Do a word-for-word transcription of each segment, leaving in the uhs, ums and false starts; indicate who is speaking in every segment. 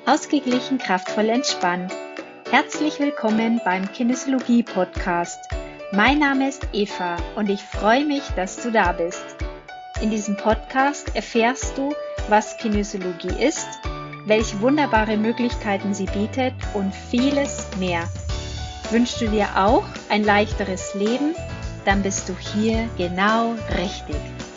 Speaker 1: Ausgeglichen, kraftvoll, entspannt. Herzlich willkommen beim Kinesiologie-Podcast. Mein Name ist Eva und ich freue mich, dass du da bist. In diesem Podcast erfährst du, was Kinesiologie ist, welche wunderbare Möglichkeiten sie bietet und vieles mehr. Wünschst du dir auch ein leichteres Leben? Dann bist du hier genau richtig.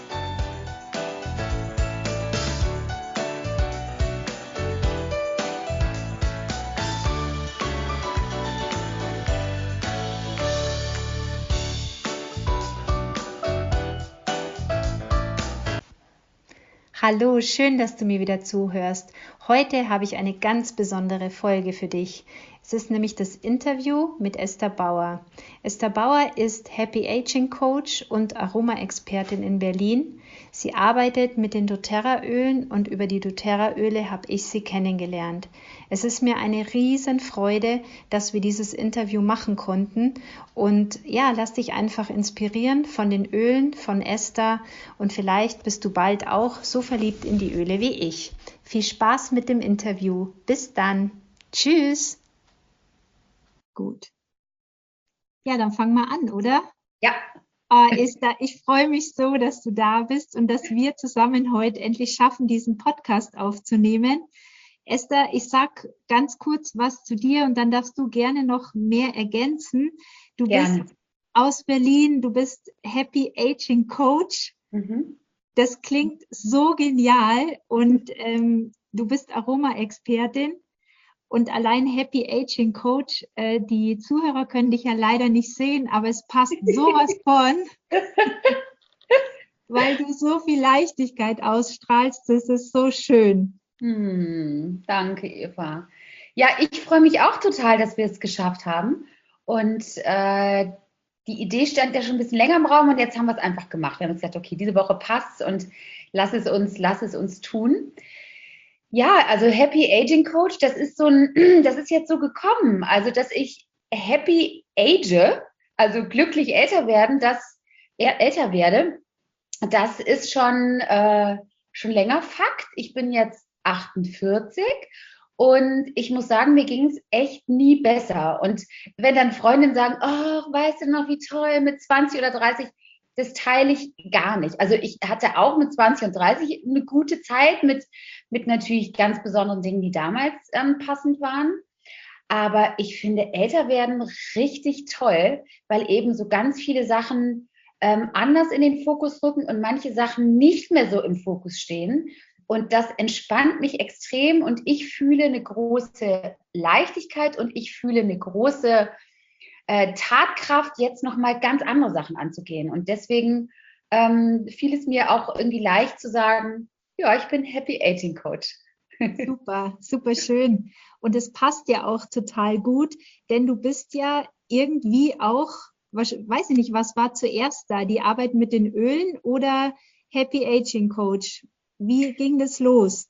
Speaker 1: Hallo, schön, dass du mir wieder zuhörst. Heute habe ich eine ganz besondere Folge für dich. Es ist nämlich das Interview mit Esther Bauer. Esther Bauer ist Happy Aging Coach und Aroma-Expertin in Berlin. Sie arbeitet mit den doTERRA-Ölen und über die doTERRA-Öle habe ich sie kennengelernt. Es ist mir eine Riesenfreude, dass wir dieses Interview machen konnten. Und ja, lass dich einfach inspirieren von den Ölen von Esther und vielleicht bist du bald auch so verliebt in die Öle wie ich. Viel Spaß mit dem Interview. Bis dann. Tschüss. Gut. Ja, dann fang mal an, oder?
Speaker 2: Ja.
Speaker 1: Oh, Esther, ich freue mich so, dass du da bist und dass wir zusammen heute endlich schaffen, diesen Podcast aufzunehmen. Esther, ich sag ganz kurz was zu dir und dann darfst du gerne noch mehr ergänzen. Du
Speaker 2: Gerne.
Speaker 1: bist aus Berlin, du bist Happy Aging Coach.
Speaker 2: Mhm.
Speaker 1: Das klingt so genial und ähm, du bist Aroma-Expertin und allein Happy Aging Coach. Äh, die Zuhörer können dich ja leider nicht sehen, aber es passt sowas von, weil du so viel Leichtigkeit ausstrahlst. Das ist so schön.
Speaker 2: Hm, danke, Eva. Ja, ich freue mich auch total, dass wir es geschafft haben. Und äh, die Idee stand ja schon ein bisschen länger im Raum und jetzt haben wir es einfach gemacht. Wir haben gesagt, okay, diese Woche passt und lass es uns, lass es uns tun. Ja, also Happy Aging Coach, das ist so ein, das ist jetzt so gekommen. Also, dass ich happy age, also glücklich älter werden, dass er älter werde, das ist schon, äh, schon länger Fakt. Ich bin jetzt achtundvierzig und ich muss sagen, mir ging es echt nie besser. Und wenn dann Freundinnen sagen, oh, weißt du noch, wie toll mit zwanzig oder dreißig, das teile ich gar nicht. Also ich hatte auch mit zwanzig und dreißig eine gute Zeit mit, mit natürlich ganz besonderen Dingen, die damals ähm, passend waren. Aber ich finde älter werden richtig toll, weil eben so ganz viele Sachen ähm, anders in den Fokus rücken und manche Sachen nicht mehr so im Fokus stehen. Und das entspannt mich extrem und ich fühle eine große Leichtigkeit und ich fühle eine große äh, Tatkraft, jetzt nochmal ganz andere Sachen anzugehen. Und deswegen ähm, fiel es mir auch irgendwie leicht zu sagen, ja, ich bin Happy Aging Coach.
Speaker 1: Super, super schön. Und es passt ja auch total gut, denn du bist ja irgendwie auch, weiß ich nicht, was war zuerst da, die Arbeit mit den Ölen oder Happy Aging Coach? Wie ging das los?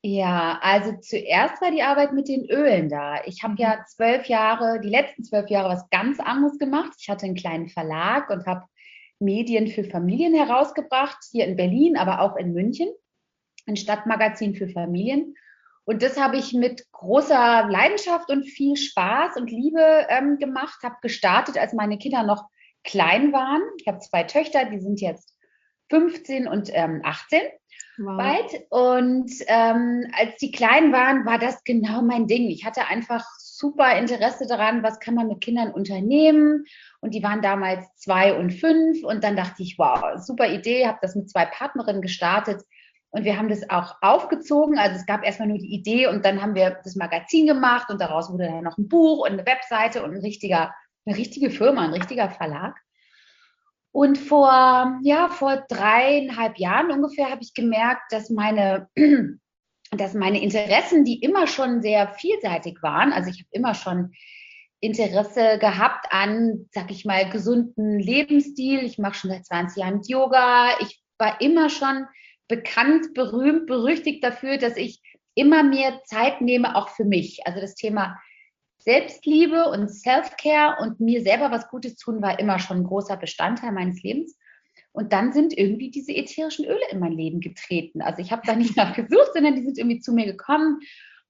Speaker 2: Ja, also zuerst war die Arbeit mit den Ölen da. Ich habe ja zwölf Jahre, die letzten zwölf Jahre was ganz anderes gemacht. Ich hatte einen kleinen Verlag und habe Medien für Familien herausgebracht, hier in Berlin, aber auch in München, ein Stadtmagazin für Familien. Und das habe ich mit großer Leidenschaft und viel Spaß und Liebe ähm, gemacht, habe gestartet, als meine Kinder noch klein waren. Ich habe zwei Töchter, die sind jetzt fünfzehn und ähm, achtzehn.
Speaker 1: Wow.
Speaker 2: Weit. Und ähm, als die klein waren, war das genau mein Ding. Ich hatte einfach super Interesse daran, was kann man mit Kindern unternehmen. Und die waren damals zwei und fünf. Und dann dachte ich, wow, super Idee, habe das mit zwei Partnerinnen gestartet. Und wir haben das auch aufgezogen. Also es gab erstmal nur die Idee und dann haben wir das Magazin gemacht und daraus wurde dann noch ein Buch und eine Webseite und ein richtiger, eine richtige Firma, ein richtiger Verlag. Und vor, ja, vor dreieinhalb Jahren ungefähr habe ich gemerkt, dass meine, dass meine Interessen, die immer schon sehr vielseitig waren, also ich habe immer schon Interesse gehabt an, sag ich mal, gesunden Lebensstil. Ich mache schon seit zwanzig Jahren Yoga. Ich war immer schon bekannt, berühmt, berüchtigt dafür, dass ich immer mehr Zeit nehme, auch für mich. Also das Thema Selbstliebe und Self-Care und mir selber was Gutes tun, war immer schon ein großer Bestandteil meines Lebens. Und dann sind irgendwie diese ätherischen Öle in mein Leben getreten. Also ich habe da nicht nach gesucht, sondern die sind irgendwie zu mir gekommen.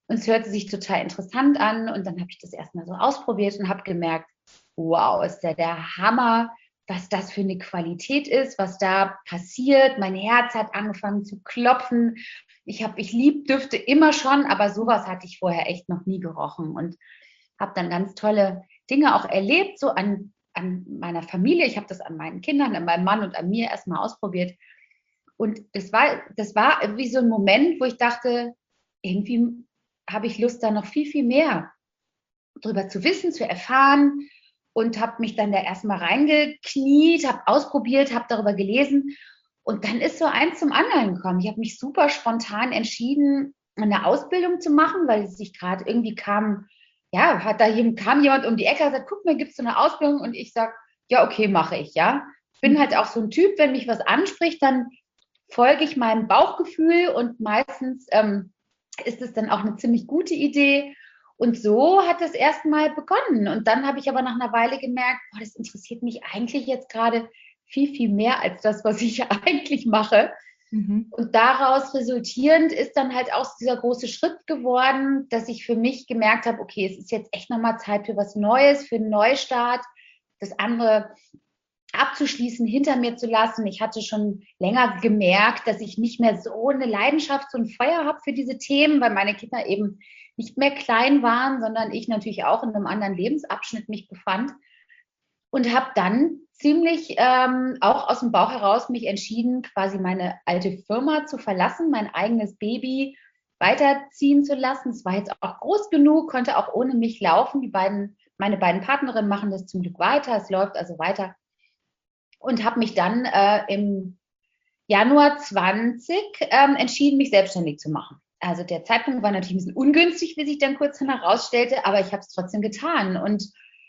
Speaker 2: und es hörte sich total interessant an und dann habe ich das erstmal so ausprobiert und habe gemerkt, wow, ist ja der Hammer, was das für eine Qualität ist, was da passiert. Mein Herz hat angefangen zu klopfen. Ich habe, ich lieb Düfte immer schon, aber sowas hatte ich vorher echt noch nie gerochen und habe dann ganz tolle Dinge auch erlebt, so an, an meiner Familie. Ich habe das an meinen Kindern, an meinem Mann und an mir erstmal ausprobiert. Und das war, das war wie so ein Moment, wo ich dachte, irgendwie habe ich Lust, da noch viel, viel mehr drüber zu wissen, zu erfahren und habe mich dann da erstmal reingekniet, habe ausprobiert, habe darüber gelesen und dann ist so eins zum anderen gekommen. Ich habe mich super spontan entschieden, eine Ausbildung zu machen, weil es sich gerade irgendwie kam, ja, hat da jemand, kam jemand um die Ecke und sagt, guck mal, gibt es so eine Ausbildung? Und ich sage, ja, okay, mache ich, ja. Bin halt auch so ein Typ, wenn mich was anspricht, dann folge ich meinem Bauchgefühl und meistens ähm, ist es dann auch eine ziemlich gute Idee. Und so hat es erstmal begonnen. Und dann habe ich aber nach einer Weile gemerkt, boah, das interessiert mich eigentlich jetzt gerade viel, viel mehr als das, was ich eigentlich mache. Mhm. Und daraus resultierend ist dann halt auch dieser große Schritt geworden, dass ich für mich gemerkt habe, okay, es ist jetzt echt nochmal Zeit für was Neues, für einen Neustart. Das andere abzuschließen, hinter mir zu lassen. Ich hatte schon länger gemerkt, dass ich nicht mehr so eine Leidenschaft, so ein Feuer habe für diese Themen, weil meine Kinder eben nicht mehr klein waren, sondern ich natürlich auch in einem anderen Lebensabschnitt mich befand. Und habe dann ziemlich ähm, auch aus dem Bauch heraus mich entschieden, quasi meine alte Firma zu verlassen, mein eigenes Baby weiterziehen zu lassen. Es war jetzt auch groß genug, konnte auch ohne mich laufen. Die beiden, meine beiden Partnerinnen machen das zum Glück weiter. Es läuft also weiter. Und habe mich dann äh, im Januar zwanzig ähm, entschieden, mich selbstständig zu machen. Also der Zeitpunkt war natürlich ein bisschen ungünstig, wie sich dann kurz danach herausstellte, aber ich habe es trotzdem getan. Und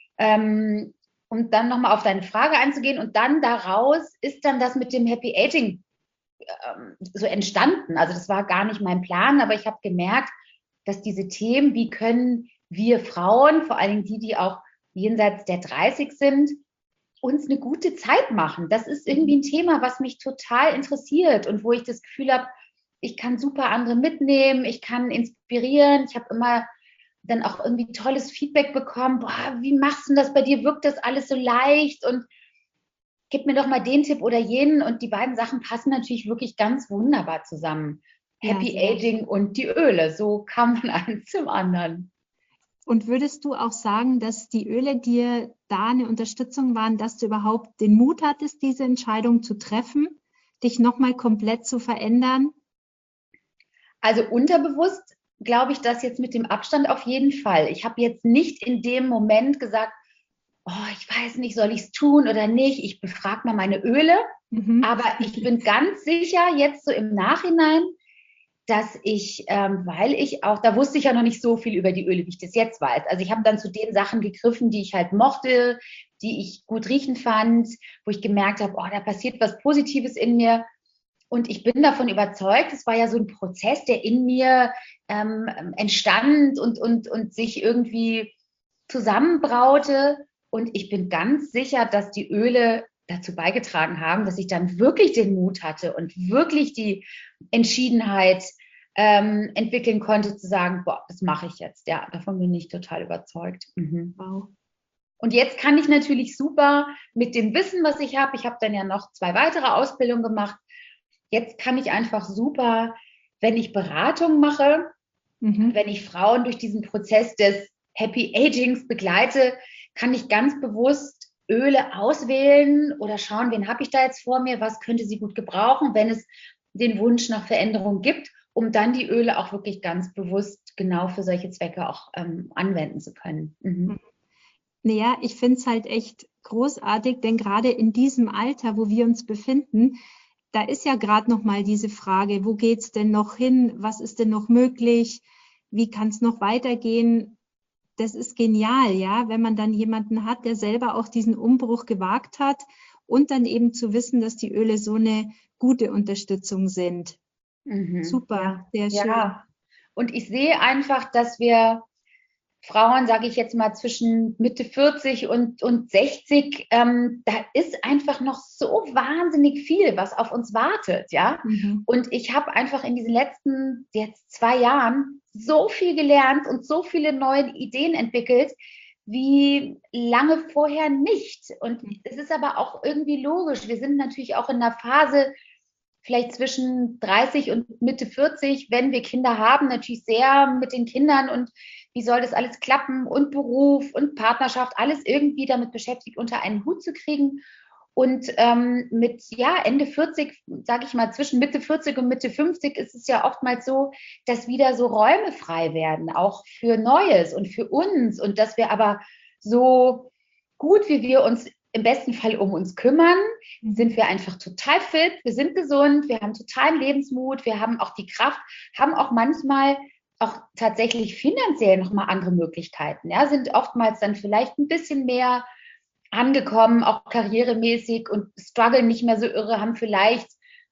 Speaker 2: ähm, um dann nochmal auf deine Frage einzugehen und dann daraus ist dann das mit dem Happy Aging ähm, so entstanden. Also das war gar nicht mein Plan, aber ich habe gemerkt, dass diese Themen, wie können wir Frauen, vor allem die, die auch jenseits der dreißig sind, uns eine gute Zeit machen. Das ist irgendwie ein Thema, was mich total interessiert und wo ich das Gefühl habe, ich kann super andere mitnehmen, ich kann inspirieren. Ich habe immer dann auch irgendwie tolles Feedback bekommen. Boah, wie machst du das bei dir? Wirkt das alles so leicht? Und gib mir doch mal den Tipp oder jenen. Und die beiden Sachen passen natürlich wirklich ganz wunderbar zusammen. Happy ja, Aging und die Öle. So kam man eins zum anderen.
Speaker 1: Und würdest du auch sagen, dass die Öle dir da eine Unterstützung waren, dass du überhaupt den Mut hattest, diese Entscheidung zu treffen, dich nochmal komplett zu verändern?
Speaker 2: Also unterbewusst glaube ich das jetzt mit dem Abstand auf jeden Fall. Ich habe jetzt nicht in dem Moment gesagt, oh, ich weiß nicht, soll ich es tun oder nicht? Ich befrage mal meine Öle. Mhm. Aber ich bin ganz sicher jetzt so im Nachhinein, dass ich, ähm, weil ich auch, da wusste ich ja noch nicht so viel über die Öle, wie ich das jetzt weiß. Also ich habe dann zu den Sachen gegriffen, die ich halt mochte, die ich gut riechen fand, wo ich gemerkt habe, oh, da passiert was Positives in mir. Und ich bin davon überzeugt, es war ja so ein Prozess, der in mir ähm, entstand und, und, und sich irgendwie zusammenbraute. Und ich bin ganz sicher, dass die Öle dazu beigetragen haben, dass ich dann wirklich den Mut hatte und wirklich die Entschiedenheit ähm, entwickeln konnte, zu sagen, boah, das mache ich jetzt. Ja, davon bin ich total überzeugt. Mhm. Wow. Und jetzt kann ich natürlich super mit dem Wissen, was ich habe, ich habe dann ja noch zwei weitere Ausbildungen gemacht, jetzt kann ich einfach super, wenn ich Beratung mache, mhm. wenn ich Frauen durch diesen Prozess des Happy Agings begleite, kann ich ganz bewusst Öle auswählen oder schauen, wen habe ich da jetzt vor mir, was könnte sie gut gebrauchen, wenn es den Wunsch nach Veränderung gibt, um dann die Öle auch wirklich ganz bewusst genau für solche Zwecke auch ähm, anwenden zu können. Mhm.
Speaker 1: Naja, ich finde es halt echt großartig, denn gerade in diesem Alter, wo wir uns befinden, da ist ja gerade noch mal diese Frage, wo geht es denn noch hin? Was ist denn noch möglich? Wie kann es noch weitergehen? Das ist genial, ja, wenn man dann jemanden hat, der selber auch diesen Umbruch gewagt hat und dann eben zu wissen, dass die Öle so eine gute Unterstützung sind. Mhm. Super,
Speaker 2: ja,
Speaker 1: sehr schön.
Speaker 2: Ja, und ich sehe einfach, dass wir Frauen, sage ich jetzt mal, zwischen Mitte vierzig und, und sechzig, ähm, da ist einfach noch so wahnsinnig viel, was auf uns wartet, ja.
Speaker 1: Mhm.
Speaker 2: Und ich habe einfach in diesen letzten jetzt zwei Jahren so viel gelernt und so viele neue Ideen entwickelt, wie lange vorher nicht. Und es ist aber auch irgendwie logisch. Wir sind natürlich auch in einer Phase, vielleicht zwischen dreißig und Mitte vierzig, wenn wir Kinder haben, natürlich sehr mit den Kindern und wie soll das alles klappen und Beruf und Partnerschaft, alles irgendwie damit beschäftigt, unter einen Hut zu kriegen. Und ähm, mit ja, Ende vierzig, sage ich mal, zwischen Mitte vierzig und Mitte fünfzig ist es ja oftmals so, dass wieder so Räume frei werden, auch für Neues und für uns. Und dass wir aber so gut, wie wir uns im besten Fall um uns kümmern, sind wir einfach total fit, wir sind gesund, wir haben totalen Lebensmut, wir haben auch die Kraft, haben auch manchmal auch tatsächlich finanziell nochmal andere Möglichkeiten, ja, sind oftmals dann vielleicht ein bisschen mehr angekommen, auch karrieremäßig und strugglen nicht mehr so irre, haben vielleicht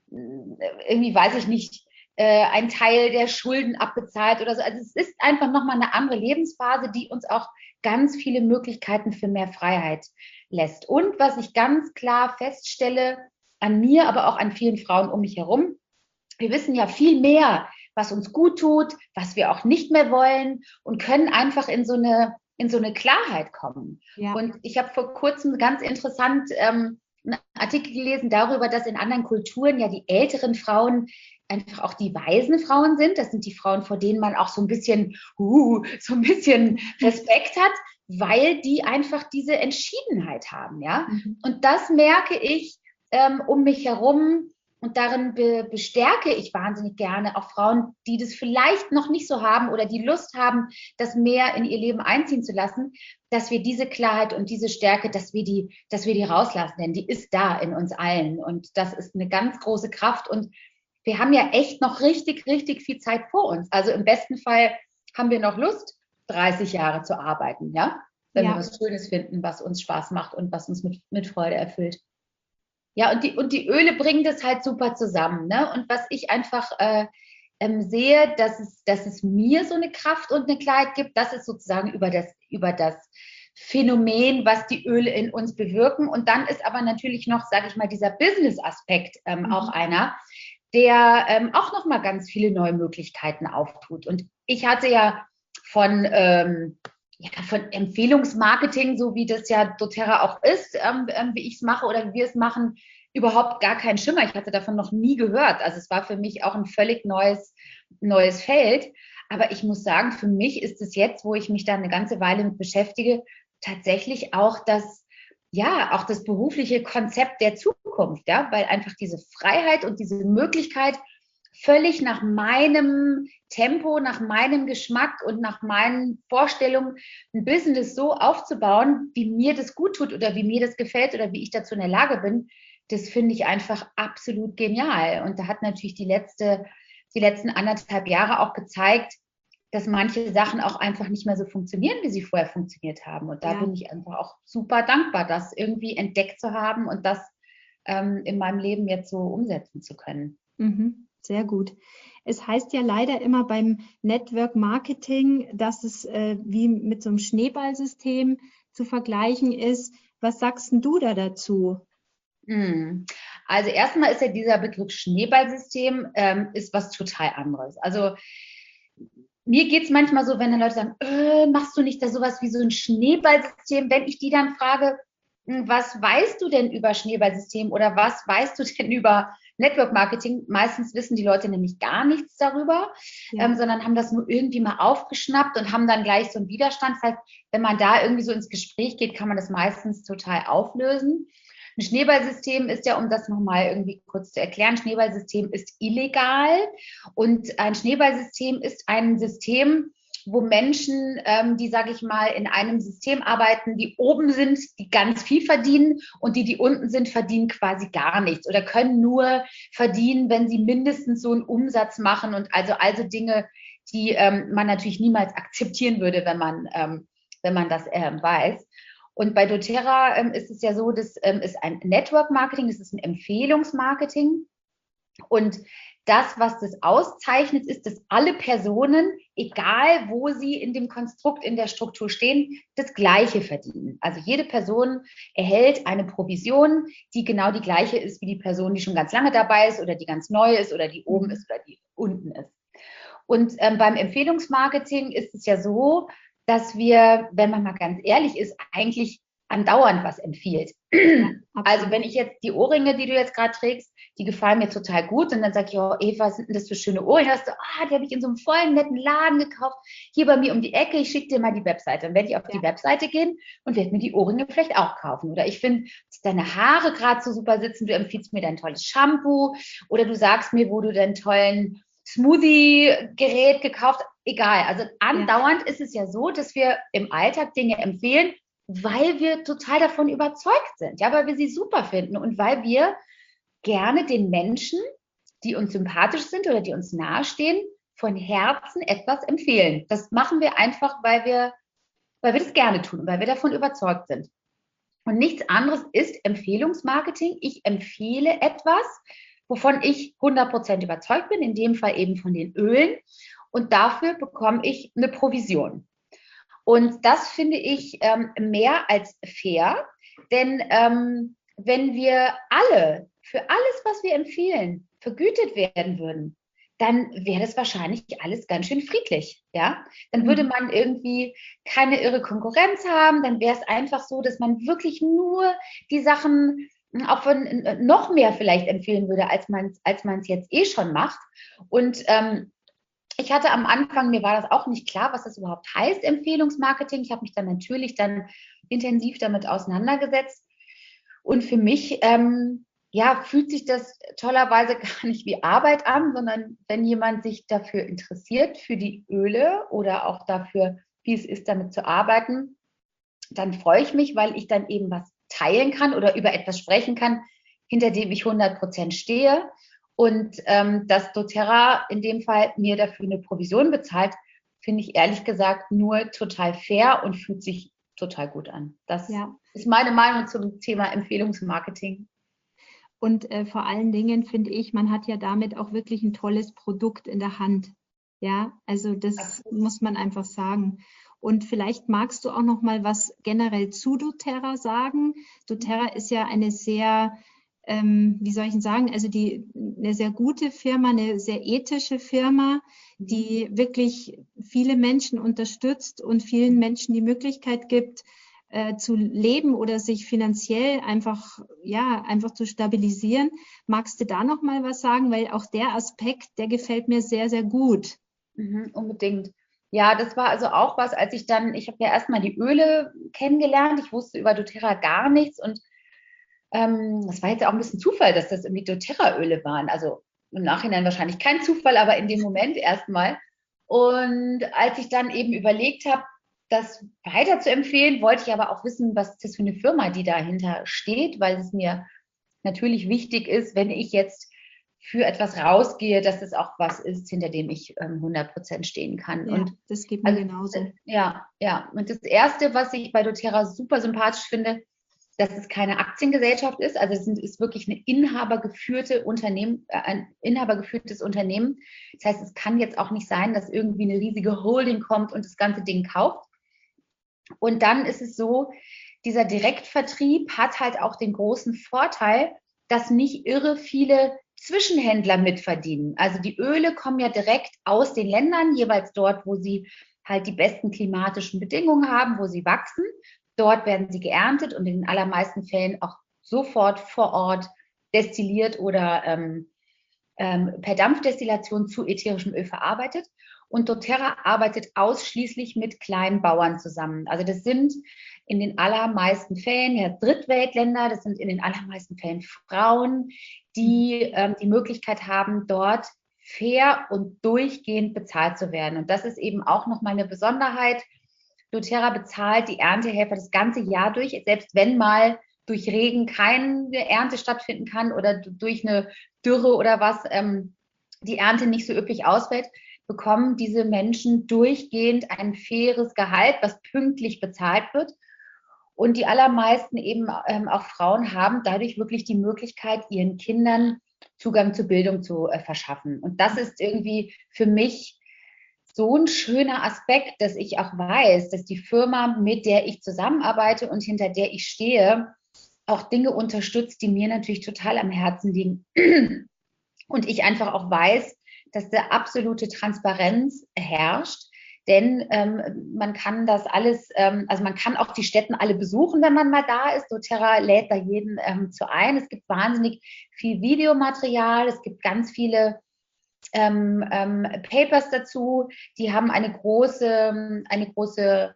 Speaker 2: irgendwie, weiß ich nicht, äh, einen Teil der Schulden abbezahlt oder so. Also es ist einfach nochmal eine andere Lebensphase, die uns auch ganz viele Möglichkeiten für mehr Freiheit lässt. Und was ich ganz klar feststelle, an mir, aber auch an vielen Frauen um mich herum, wir wissen ja viel mehr, was uns gut tut, was wir auch nicht mehr wollen und können einfach in so eine, in so eine Klarheit kommen.
Speaker 1: Ja.
Speaker 2: Und ich habe vor kurzem ganz interessant ähm, einen Artikel gelesen darüber, dass in anderen Kulturen ja die älteren Frauen einfach auch die weisen Frauen sind. Das sind die Frauen, vor denen man auch so ein bisschen, uh, so ein bisschen Respekt hat, weil die einfach diese Entschiedenheit haben, ja.
Speaker 1: Mhm.
Speaker 2: Und das merke ich ähm, um mich herum. Und darin be bestärke ich wahnsinnig gerne auch Frauen, die das vielleicht noch nicht so haben oder die Lust haben, das mehr in ihr Leben einziehen zu lassen, dass wir diese Klarheit und diese Stärke, dass wir die, dass wir die rauslassen, denn die ist da in uns allen. Und das ist eine ganz große Kraft. Und wir haben ja echt noch richtig, richtig viel Zeit vor uns. Also im besten Fall haben wir noch Lust, dreißig Jahre zu arbeiten, ja, wenn
Speaker 1: Ja.
Speaker 2: wir was Schönes finden, was uns Spaß macht und was uns mit, mit Freude erfüllt. Ja, und die, und die Öle bringen das halt super zusammen. Ne? Und was ich einfach äh, ähm, sehe, dass es, dass es mir so eine Kraft und eine Klarheit gibt, das ist sozusagen über das, über das Phänomen, was die Öle in uns bewirken. Und dann ist aber natürlich noch, sage ich mal, dieser Business-Aspekt ähm, mhm. auch einer, der ähm, auch nochmal ganz viele neue Möglichkeiten auftut. Und ich hatte ja von... Ähm, ja, von Empfehlungsmarketing, so wie das ja doTERRA auch ist, ähm, wie ich es mache oder wie wir es machen, überhaupt gar keinen Schimmer. Ich hatte davon noch nie gehört. Also es war für mich auch ein völlig neues, neues Feld. Aber ich muss sagen, für mich ist es jetzt, wo ich mich da eine ganze Weile mit beschäftige, tatsächlich auch das, ja, auch das berufliche Konzept der Zukunft, ja, weil einfach diese Freiheit und diese Möglichkeit, völlig nach meinem Tempo, nach meinem Geschmack und nach meinen Vorstellungen ein Business so aufzubauen, wie mir das gut tut oder wie mir das gefällt oder wie ich dazu in der Lage bin, das finde ich einfach absolut genial. Und da hat natürlich die letzte, die letzten anderthalb Jahre auch gezeigt, dass manche Sachen auch einfach nicht mehr so funktionieren, wie sie vorher funktioniert haben. Und da ja. bin ich einfach auch super dankbar, das irgendwie entdeckt zu haben und das ähm, in meinem Leben jetzt so umsetzen zu können.
Speaker 1: Mhm. Sehr gut. Es heißt ja leider immer beim Network Marketing, dass es äh, wie mit so einem Schneeballsystem zu vergleichen ist. Was sagst denn du da dazu?
Speaker 2: Also erstmal ist ja dieser Begriff Schneeballsystem ähm, ist was total anderes. Also mir geht es manchmal so, wenn dann Leute sagen, äh, machst du nicht da sowas wie so ein Schneeballsystem? Wenn ich die dann frage, was weißt du denn über Schneeballsystem oder was weißt du denn über Network Marketing? Meistens wissen die Leute nämlich gar nichts darüber, ja. ähm, sondern haben das nur irgendwie mal aufgeschnappt und haben dann gleich so einen Widerstand. Das heißt, wenn man da irgendwie so ins Gespräch geht, kann man das meistens total auflösen. Ein Schneeballsystem ist ja, um das nochmal irgendwie kurz zu erklären, Schneeballsystem ist illegal und ein Schneeballsystem ist ein System, wo Menschen, ähm, die, sage ich mal, in einem System arbeiten, die oben sind, die ganz viel verdienen und die, die unten sind, verdienen quasi gar nichts oder können nur verdienen, wenn sie mindestens so einen Umsatz machen und also, also Dinge, die ähm, man natürlich niemals akzeptieren würde, wenn man, ähm, wenn man das ähm, weiß. Und bei doTERRA ähm, ist es ja so, das ähm, ist ein Network Marketing, das ist ein Empfehlungsmarketing und das, was das auszeichnet, ist, dass alle Personen, egal wo sie in dem Konstrukt, in der Struktur stehen, das Gleiche verdienen. Also jede Person erhält eine Provision, die genau die gleiche ist wie die Person, die schon ganz lange dabei ist oder die ganz neu ist oder die oben ist oder die unten ist. Und ähm, beim Empfehlungsmarketing ist es ja so, dass wir, wenn man mal ganz ehrlich ist, eigentlich andauernd was empfiehlt. Ja, also wenn ich jetzt die Ohrringe, die du jetzt gerade trägst, die gefallen mir total gut und dann sage ich, oh Eva, was sind denn das für schöne Ohrringe? Hast du, ah, die habe ich in so einem vollen netten Laden gekauft, hier bei mir um die Ecke, ich schicke dir mal die Webseite. Dann werde ich auf ja. die Webseite gehen und werde mir die Ohrringe vielleicht auch kaufen. Oder ich finde, dass deine Haare gerade so super sitzen, du empfiehlst mir dein tolles Shampoo oder du sagst mir, wo du deinen tollen Smoothie-Gerät gekauft, egal. Also andauernd ja. ist es ja so, dass wir im Alltag Dinge empfehlen, weil wir total davon überzeugt sind, ja, weil wir sie super finden und weil wir gerne den Menschen, die uns sympathisch sind oder die uns nahestehen, von Herzen etwas empfehlen. Das machen wir einfach, weil wir, weil wir das gerne tun, weil wir davon überzeugt sind. Und nichts anderes ist Empfehlungsmarketing. Ich empfehle etwas, wovon ich hundert Prozent überzeugt bin, in dem Fall eben von den Ölen. Und dafür bekomme ich eine Provision. Und das finde ich ähm, mehr als fair, denn ähm, wenn wir alle für alles, was wir empfehlen, vergütet werden würden, dann wäre das wahrscheinlich alles ganz schön friedlich, ja? Dann würde man irgendwie keine irre Konkurrenz haben, dann wäre es einfach so, dass man wirklich nur die Sachen auch von noch mehr vielleicht empfehlen würde, als man es als man es jetzt eh schon macht. Und ähm, ich hatte am Anfang, mir war das auch nicht klar, was das überhaupt heißt, Empfehlungsmarketing. Ich habe mich dann natürlich dann intensiv damit auseinandergesetzt. Und für mich, ähm, ja, fühlt sich das tollerweise gar nicht wie Arbeit an, sondern wenn jemand sich dafür interessiert, für die Öle oder auch dafür, wie es ist, damit zu arbeiten, dann freue ich mich, weil ich dann eben was teilen kann oder über etwas sprechen kann, hinter dem ich hundert Prozent stehe. Und ähm, dass doTERRA in dem Fall mir dafür eine Provision bezahlt, finde ich ehrlich gesagt nur total fair und fühlt sich total gut an. Das ja. ist meine Meinung zum Thema Empfehlungsmarketing.
Speaker 1: Und äh, vor allen Dingen finde ich, man hat ja damit auch wirklich ein tolles Produkt in der Hand. Ja, also das, das muss man einfach sagen. Und vielleicht magst du auch noch mal was generell zu doTERRA sagen. doTERRA ist ja eine sehr, ähm, wie soll ich denn sagen, also die, eine sehr gute Firma, eine sehr ethische Firma, die wirklich viele Menschen unterstützt und vielen Menschen die Möglichkeit gibt, äh, zu leben oder sich finanziell einfach, ja, einfach zu stabilisieren. Magst du da noch mal was sagen? Weil auch der Aspekt, der gefällt mir sehr, sehr gut.
Speaker 2: Mhm, unbedingt. Ja, das war also auch was, als ich dann, ich habe ja erstmal die Öle kennengelernt, ich wusste über doTERRA gar nichts und ähm, das war jetzt auch ein bisschen Zufall, dass das irgendwie doTERRA-Öle waren. Also im Nachhinein wahrscheinlich kein Zufall, aber in dem Moment erstmal. Und als ich dann eben überlegt habe, das weiter zu empfehlen, wollte ich aber auch wissen, was ist das für eine Firma, die dahinter steht, weil es mir natürlich wichtig ist, wenn ich jetzt für etwas rausgehe, dass es auch was ist, hinter dem ich ähm, hundert Prozent stehen kann.
Speaker 1: Ja,
Speaker 2: und
Speaker 1: das geht mir also, genauso.
Speaker 2: Ja, ja. Und das Erste, was ich bei doTERRA super sympathisch finde, dass es keine Aktiengesellschaft ist. Also es ist wirklich eine inhabergeführte Unternehmen, äh, ein inhabergeführtes Unternehmen. Das heißt, es kann jetzt auch nicht sein, dass irgendwie eine riesige Holding kommt und das ganze Ding kauft. Und dann ist es so, dieser Direktvertrieb hat halt auch den großen Vorteil, dass nicht irre viele Zwischenhändler mitverdienen. Also die Öle kommen ja direkt aus den Ländern, jeweils dort, wo sie halt die besten klimatischen Bedingungen haben, wo sie wachsen. Dort werden sie geerntet und in den allermeisten Fällen auch sofort vor Ort destilliert oder ähm, ähm, per Dampfdestillation zu ätherischem Öl verarbeitet. Und doTERRA arbeitet ausschließlich mit kleinen Bauern zusammen. Also das sind in den allermeisten Fällen ja Drittweltländer, das sind in den allermeisten Fällen Frauen, die ähm, die Möglichkeit haben, dort fair und durchgehend bezahlt zu werden. Und das ist eben auch nochmal eine Besonderheit. doTERRA bezahlt die Erntehelfer das ganze Jahr durch, selbst wenn mal durch Regen keine Ernte stattfinden kann oder durch eine Dürre oder was ähm, die Ernte nicht so üppig ausfällt, bekommen diese Menschen durchgehend ein faires Gehalt, was pünktlich bezahlt wird. Und die allermeisten eben ähm, auch Frauen haben dadurch wirklich die Möglichkeit, ihren Kindern Zugang zu Bildung zu äh, verschaffen. Und das ist irgendwie für mich so ein schöner Aspekt, dass ich auch weiß, dass die Firma, mit der ich zusammenarbeite und hinter der ich stehe, auch Dinge unterstützt, die mir natürlich total am Herzen liegen. Und ich einfach auch weiß, dass da absolute Transparenz herrscht. Denn ähm, man kann das alles, ähm, also man kann auch die Stätten alle besuchen, wenn man mal da ist. doTERRA lädt da jeden ähm, zu ein. Es gibt wahnsinnig viel Videomaterial, es gibt ganz viele ähm, ähm, Papers dazu. Die haben eine große, eine große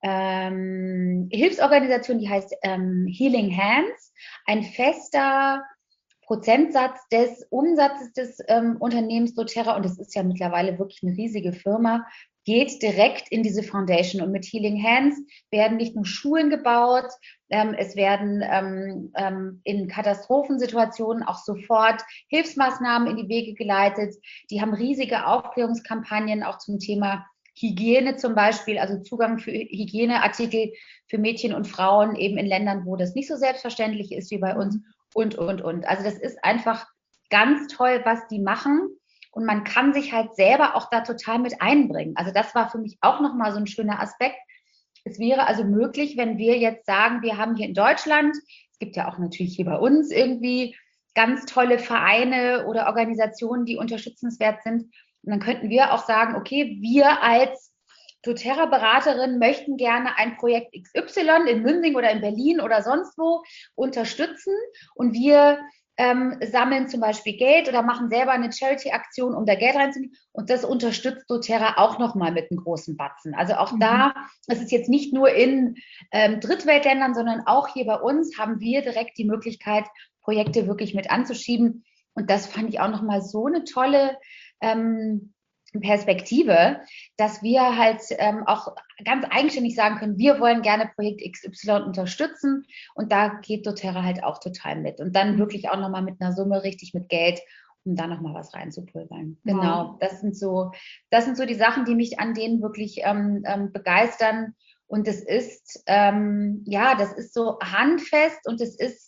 Speaker 2: ähm, Hilfsorganisation, die heißt ähm, Healing Hands. Ein fester Prozentsatz des Umsatzes des ähm, Unternehmens doTERRA, und das ist ja mittlerweile wirklich eine riesige Firma, geht direkt in diese Foundation. Und mit Healing Hands werden nicht nur Schulen gebaut, ähm, es werden ähm, ähm, in Katastrophensituationen auch sofort Hilfsmaßnahmen in die Wege geleitet. Die haben riesige Aufklärungskampagnen auch zum Thema Hygiene zum Beispiel, also Zugang für Hygieneartikel für Mädchen und Frauen eben in Ländern, wo das nicht so selbstverständlich ist wie bei uns. Und, und, und. Also das ist einfach ganz toll, was die machen. Und man kann sich halt selber auch da total mit einbringen. Also das war für mich auch nochmal so ein schöner Aspekt. Es wäre also möglich, wenn wir jetzt sagen, wir haben hier in Deutschland, es gibt ja auch natürlich hier bei uns irgendwie ganz tolle Vereine oder Organisationen, die unterstützenswert sind. Und dann könnten wir auch sagen, okay, wir als doTERRA-Beraterin möchten gerne ein Projekt X Y in Münsing oder in Berlin oder sonst wo unterstützen, und wir ähm, sammeln zum Beispiel Geld oder machen selber eine Charity-Aktion, um da Geld reinzunehmen, und das unterstützt doTERRA auch nochmal mit einem großen Batzen. Also auch mhm. da, es ist jetzt nicht nur in ähm, Drittweltländern, sondern auch hier bei uns haben wir direkt die Möglichkeit, Projekte wirklich mit anzuschieben, und das fand ich auch nochmal so eine tolle ähm, Perspektive, dass wir halt ähm, auch ganz eigenständig sagen können, wir wollen gerne Projekt X Y unterstützen, und da geht doTERRA halt auch total mit, und dann wirklich auch nochmal mit einer Summe richtig mit Geld, um da nochmal was reinzupulvern. Wow. Genau, das sind so, das sind so die Sachen, die mich an denen wirklich ähm, ähm, begeistern, und es ist, ähm, ja, das ist so handfest, und es ist,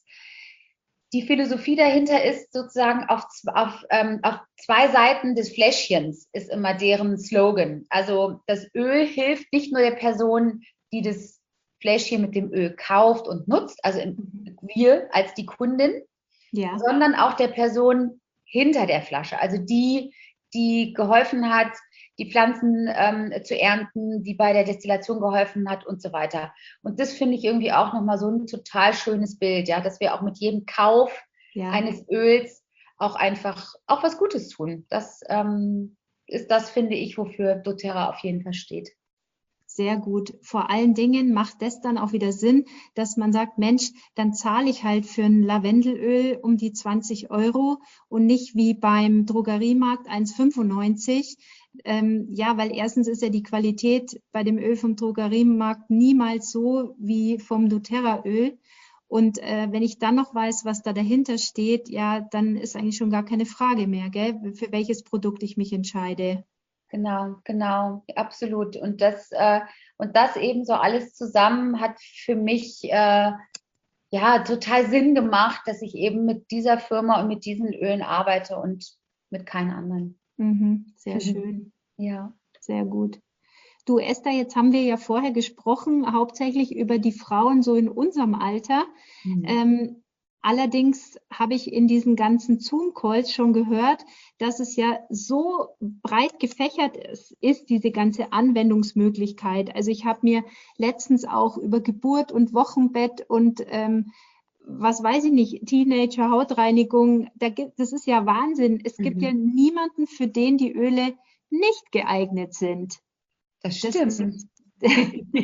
Speaker 2: die Philosophie dahinter ist sozusagen auf, auf, ähm, auf zwei Seiten des Fläschchens ist immer deren Slogan. Also das Öl hilft nicht nur der Person, die das Fläschchen mit dem Öl kauft und nutzt, also wir als die Kundin, ja. sondern auch der Person hinter der Flasche, also die, die geholfen hat, die Pflanzen ähm, zu ernten, die bei der Destillation geholfen hat und so weiter. Und das finde ich irgendwie auch nochmal so ein total schönes Bild, ja, dass wir auch mit jedem Kauf ja. eines Öls auch einfach auch was Gutes tun. Das ähm, ist das, finde ich, wofür doTERRA auf jeden Fall steht.
Speaker 1: Sehr gut. Vor allen Dingen macht das dann auch wieder Sinn, dass man sagt, Mensch, dann zahle ich halt für ein Lavendelöl um die zwanzig Euro und nicht wie beim Drogeriemarkt eins fünfundneunzig. Ähm, ja, weil erstens ist ja die Qualität bei dem Öl vom Drogeriemarkt niemals so wie vom doTERRA-Öl. Und äh, wenn ich dann noch weiß, was da dahinter steht, ja, dann ist eigentlich schon gar keine Frage mehr, gell, für welches Produkt ich mich entscheide.
Speaker 2: Genau, genau, absolut. Und das, äh, und das eben so alles zusammen hat für mich äh, ja total Sinn gemacht, dass ich eben mit dieser Firma und mit diesen Ölen arbeite und mit keinen anderen.
Speaker 1: Mhm, sehr mhm. schön.
Speaker 2: Ja.
Speaker 1: Sehr gut. Du, Esther, jetzt haben wir ja vorher gesprochen, hauptsächlich über die Frauen so in unserem Alter. Mhm. Ähm, allerdings habe ich in diesen ganzen Zoom-Calls schon gehört, dass es ja so breit gefächert ist, ist diese ganze Anwendungsmöglichkeit. Also ich habe mir letztens auch über Geburt und Wochenbett und ähm, was weiß ich nicht, Teenager, Hautreinigung, da gibt, das ist ja Wahnsinn. Es mhm. gibt ja niemanden, für den die Öle nicht geeignet sind.
Speaker 2: Das stimmt. Das ist, das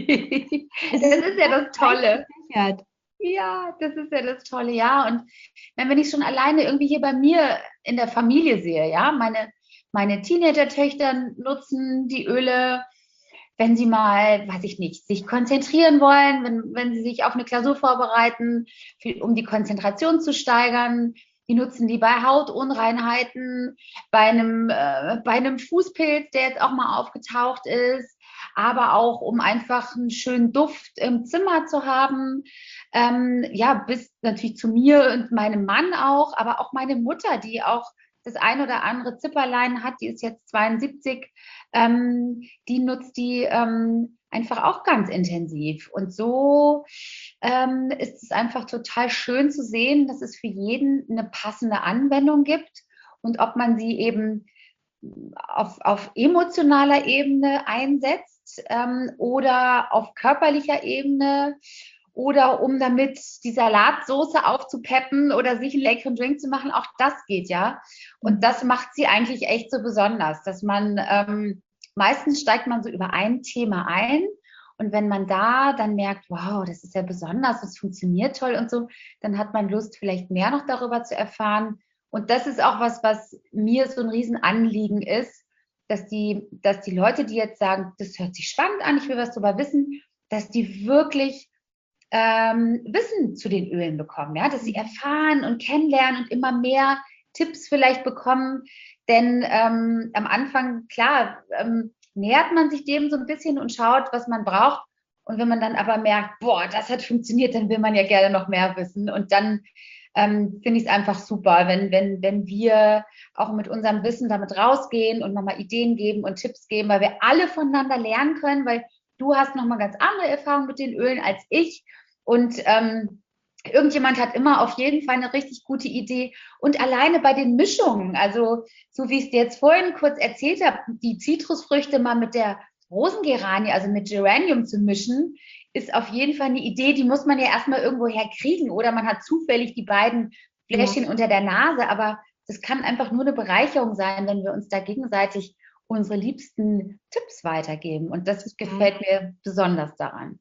Speaker 2: ist ja das Tolle. Ja, das ist ja das Tolle, ja. Und wenn ich schon alleine irgendwie hier bei mir in der Familie sehe, ja, meine, meine Teenager-Töchter nutzen die Öle, wenn sie mal, weiß ich nicht, sich konzentrieren wollen, wenn, wenn sie sich auf eine Klausur vorbereiten, für, um die Konzentration zu steigern. Die nutzen die bei Hautunreinheiten, bei einem, äh, bei einem Fußpilz, der jetzt auch mal aufgetaucht ist. aber auch um einfach einen schönen Duft im Zimmer zu haben. Ähm, ja, bis natürlich zu mir und meinem Mann auch, aber auch meine Mutter, die auch das ein oder andere Zipperlein hat, die ist jetzt zweiundsiebzig, ähm, die nutzt die ähm, einfach auch ganz intensiv. Und so ähm, ist es einfach total schön zu sehen, dass es für jeden eine passende Anwendung gibt und ob man sie eben auf, auf emotionaler Ebene einsetzt ähm, oder auf körperlicher Ebene oder um damit die Salatsoße aufzupeppen oder sich einen leckeren Drink zu machen, auch das geht ja. Und das macht sie eigentlich echt so besonders, dass man ähm, meistens steigt man so über ein Thema ein und wenn man da dann merkt, wow, das ist ja besonders, das funktioniert toll und so, dann hat man Lust, vielleicht mehr noch darüber zu erfahren. Und das ist auch was, was mir so ein Riesenanliegen ist, dass die, dass die Leute, die jetzt sagen, das hört sich spannend an, ich will was darüber wissen, dass die wirklich ähm, Wissen zu den Ölen bekommen, ja, dass sie erfahren und kennenlernen und immer mehr Tipps vielleicht bekommen. Denn ähm, am Anfang, klar, ähm, nähert man sich dem so ein bisschen und schaut, was man braucht. Und wenn man dann aber merkt, boah, das hat funktioniert, dann will man ja gerne noch mehr wissen. Und dann ähm, finde ich es einfach super, wenn, wenn, wenn wir auch mit unserem Wissen damit rausgehen und nochmal Ideen geben und Tipps geben, weil wir alle voneinander lernen können, weil du hast nochmal ganz andere Erfahrungen mit den Ölen als ich. Und ähm, irgendjemand hat immer auf jeden Fall eine richtig gute Idee. Und alleine bei den Mischungen, also so wie ich es dir jetzt vorhin kurz erzählt habe, die Zitrusfrüchte mal mit der Rosengeranie, also mit Geranium zu mischen, ist auf jeden Fall eine Idee, die muss man ja erstmal irgendwo herkriegen oder man hat zufällig die beiden Fläschchen ja. unter der Nase, aber das kann einfach nur eine Bereicherung sein, wenn wir uns da gegenseitig unsere liebsten Tipps weitergeben und das gefällt mir besonders daran.